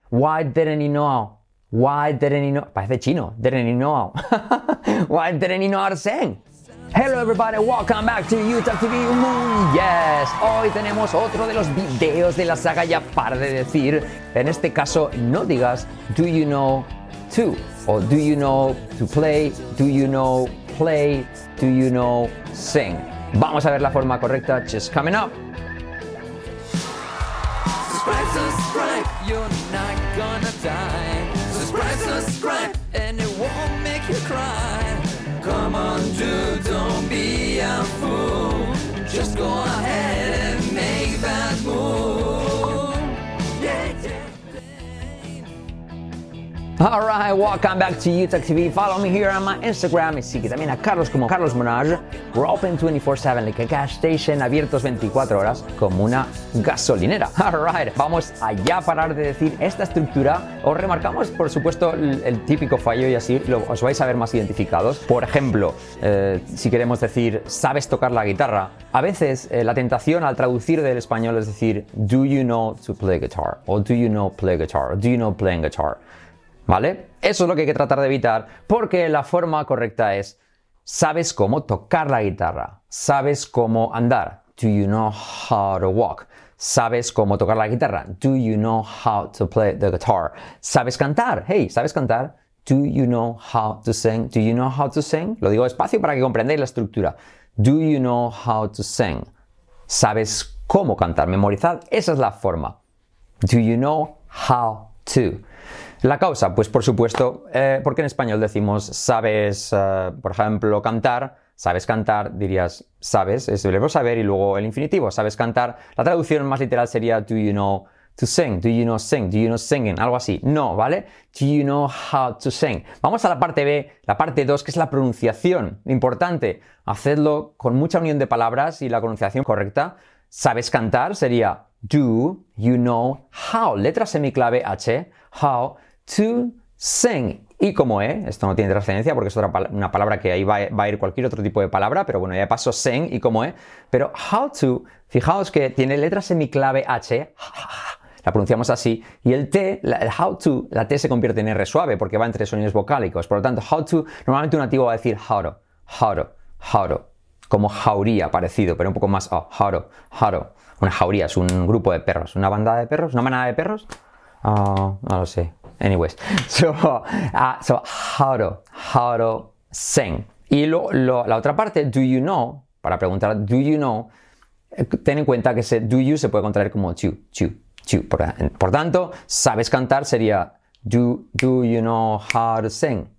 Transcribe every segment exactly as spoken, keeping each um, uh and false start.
Why didn't he know? Why didn't he know? Parece chino. Didn't he know? Why didn't he know how to sing? Hello everybody, welcome back to YouTube T V. Yes, hoy tenemos otro de los videos de la saga Ya para de decir. En este caso, no digas do you know to o do you know to play, do you know play, do you know sing. Vamos a ver la forma correcta, just coming up. Subscribe, subscribe, you're not gonna die. Subscribe, subscribe, and it won't make you cry. Come on, dude, don't be a fool. Just go ahead and make that move. Yeah, yeah. Alright, welcome back to YouTube T V. Follow me here on my Instagram y sigue también a Carlos como Carlos Monage. We're open twenty-four seven like a gas station, abiertos veinticuatro horas como una gasolinera. Alright, vamos a ya parar de decir esta estructura. Os remarcamos, por supuesto, el, el típico fallo y así lo, os vais a ver más identificados. Por ejemplo, eh, si queremos decir ¿sabes tocar la guitarra? A veces eh, la tentación al traducir del español es decir do you know to play guitar? O do you know play guitar? O do you know playing guitar? ¿Vale? Eso es lo que hay que tratar de evitar porque la forma correcta es ¿sabes cómo tocar la guitarra? ¿Sabes cómo andar? Do you know how to walk? ¿Sabes cómo tocar la guitarra? Do you know how to play the guitar? ¿Sabes cantar? Hey, ¿sabes cantar? Do you know how to sing? Do you know how to sing? Lo digo despacio para que comprendáis la estructura. Do you know how to sing? ¿Sabes cómo cantar? Memorizad, esa es la forma. Do you know how to? La causa, pues por supuesto, eh, porque en español decimos sabes, uh, por ejemplo, cantar, sabes cantar, dirías sabes, es el verbo saber y luego el infinitivo, sabes cantar. La traducción más literal sería do you know to sing, do you know sing, do you know singing, algo así. No, ¿vale? Do you know how to sing. Vamos a la parte B, la parte dos, que es la pronunciación. Importante, hacedlo con mucha unión de palabras y la pronunciación correcta. Sabes cantar sería do you know how, letra semiclave H, how to sing. Y como E, esto no tiene trascendencia porque es otra pal- una palabra que ahí va, va a ir cualquier otro tipo de palabra, pero bueno, ya paso sing y como E. Pero how to, fijaos que tiene letra semiclave H, la pronunciamos así, y el T, la, el how to, la T se convierte en R suave porque va entre sonidos vocálicos. Por lo tanto, how to, normalmente un nativo va a decir how to, how to, how to, como jauría parecido, pero un poco más, oh, how to, how to. Una jauría es un grupo de perros, una bandada de perros, una manada de perros. Uh, no lo sé. Anyways, so, uh, so how to, how to sing. Y lo, lo, la otra parte, do you know, para preguntar do you know, ten en cuenta que ese do you se puede contraer como to, to, to. Por, por tanto, sabes cantar sería do, do you know how to sing?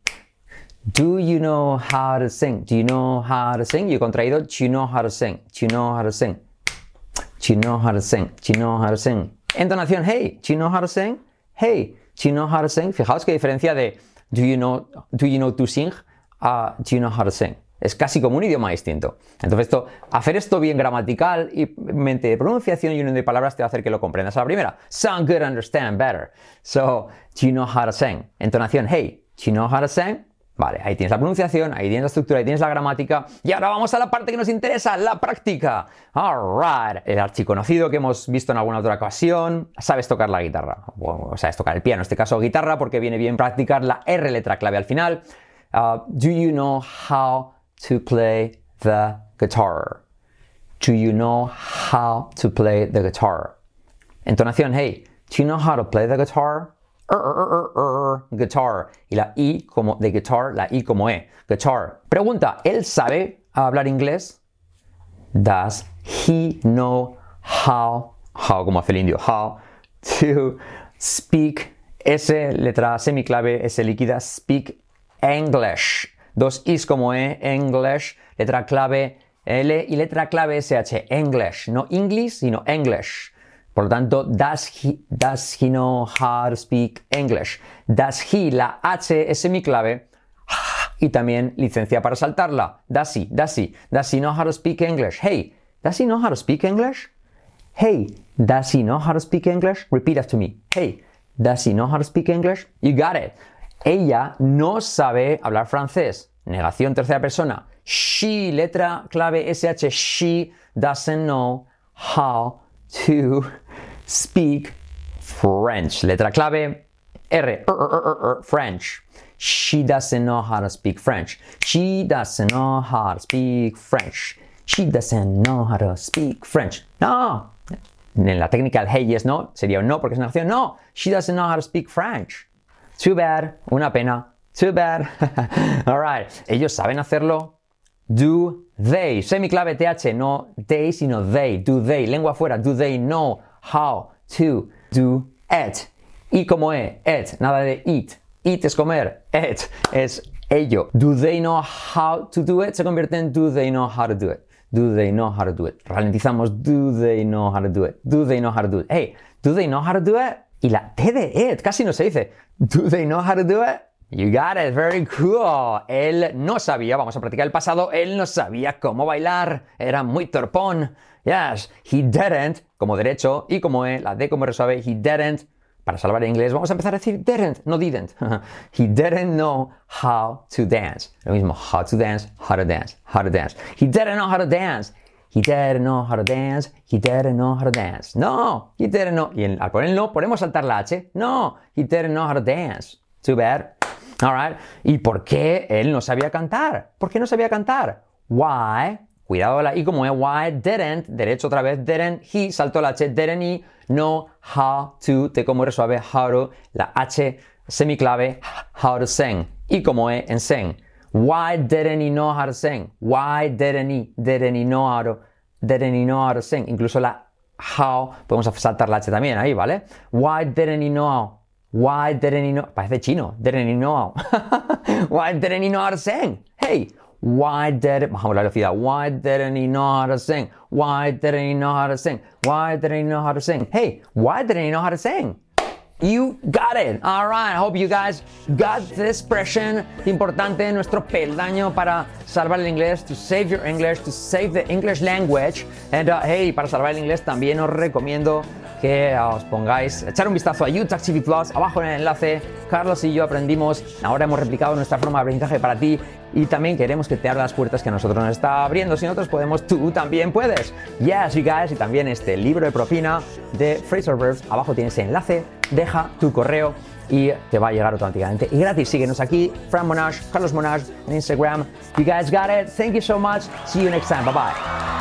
Do you know how to sing? Do you know how to sing? Y he contraído do you know how to sing? Do you know how to sing? Do you know how to sing? Do you know how to sing? Entonación, hey, do you know how to sing? Hey, do you know how to sing? Fijaos qué diferencia de do you know, do you know to sing a do you know how to sing. Es casi como un idioma distinto. Entonces, esto, hacer esto bien gramatical y mente de pronunciación y unión de palabras te va a hacer que lo comprendas a la primera. Sound good, understand better. So, do you know how to sing? Entonación, hey, do you know how to sing? Vale, ahí tienes la pronunciación, ahí tienes la estructura, ahí tienes la gramática. Y ahora vamos a la parte que nos interesa, la práctica. Alright, el archiconocido que hemos visto en alguna otra ocasión. Sabes tocar la guitarra, o, o sabes tocar el piano, en este caso guitarra, porque viene bien practicar la R letra clave al final. Uh, do you know how to play the guitar? Do you know how to play the guitar? Entonación, hey, do you know how to play the guitar? Er, er, er, er, guitar. Y la I como de guitar, la I como E. Guitar. Pregunta, ¿él sabe hablar inglés? Does he know how, how como hace el indio, how to speak, S, letra semiclave, S líquida, speak English. Dos Is como E, English, letra clave L y letra clave S H, English. No English, sino English. Por lo tanto, does he, does he know how to speak English? Does he, la H es semiclave y también licencia para saltarla. Does he, does he, does he know how to speak English? Hey, does he know how to speak English? Hey, does he know how to speak English? Repeat after me. Hey, does he know how to speak English? You got it. Ella no sabe hablar francés. Negación tercera persona. She, letra clave S H, she doesn't know how to speak French. Letra clave, R, R, R, R, R, French. She doesn't know how to speak French. She doesn't know how to speak French. She doesn't know how to speak French. No. En la técnica el hey, yes, no sería un no porque es una acción. No. She doesn't know how to speak French. Too bad. Una pena. Too bad. All right. Ellos saben hacerlo. Do they. Semiclave T H. No they, sino they. Do they. Lengua afuera. Do they know how to do it? Y como E. It. Nada de eat. Eat es comer. It es ello. Do they know how to do it? Se convierte en do they know how to do it. Do they know how to do it? Ralentizamos. Do they know how to do it? Do they know how to do it? Hey, do they know how to do it? Y la T de it casi no se dice. Do they know how to do it? You got it. Very cool. Él no sabía, vamos a practicar el pasado, él no sabía cómo bailar. Era muy torpón. Yes, he didn't, como derecho, y como E, la D como resuave, he didn't. Para salvar el inglés vamos a empezar a decir didn't, no didn't. He didn't know how to dance. Lo mismo, how to dance, how to dance, how to dance. He didn't know how to dance. He didn't know how to dance. He didn't know how to dance. No, he didn't know. Y al poner el no, podemos saltar la H. No, he didn't know how to dance. Too bad. All right. ¿Y por qué él no sabía cantar? ¿Por qué no sabía cantar? Why? Cuidado la I como es. Why didn't? Derecho otra vez. Didn't he? Saltó la H. Didn't he know how to? T como R suave. How to. La H semiclave. How to sing. I como E en sing. Why didn't he know how to sing? Why didn't he? Didn't he know how to? Didn't he know how to sing? Incluso la how. Podemos saltar la H también ahí, ¿vale? Why didn't he know? Why didn't he know? Parece chino. Didn't he know? Why didn't he know how to sing? Hey, why did... Bajamos la velocidad. Why didn't he know how to sing? Why didn't he know how to sing? Why didn't he know how to sing? Hey, why didn't he know how to sing? You got it. All right. I hope you guys got this expression importante, nuestro peldaño para salvar el inglés, to save your English, to save the English language. And uh, hey, para salvar el inglés también os recomiendo que uh, os pongáis, echar un vistazo a UTAC T V Plus, abajo en el enlace. Carlos y yo aprendimos, ahora hemos replicado nuestra forma de aprendizaje para ti y también queremos que te abra las puertas que a nosotros nos está abriendo. Si nosotros podemos, tú también puedes. Yes, you guys. Y también este libro de propina de Phrasal Verbs, abajo tienes el enlace. Deja tu correo y te va a llegar automáticamente y gratis. Síguenos aquí, Fran Monage, Carlos Monage en Instagram. You guys got it. Thank you so much. See you next time. Bye bye.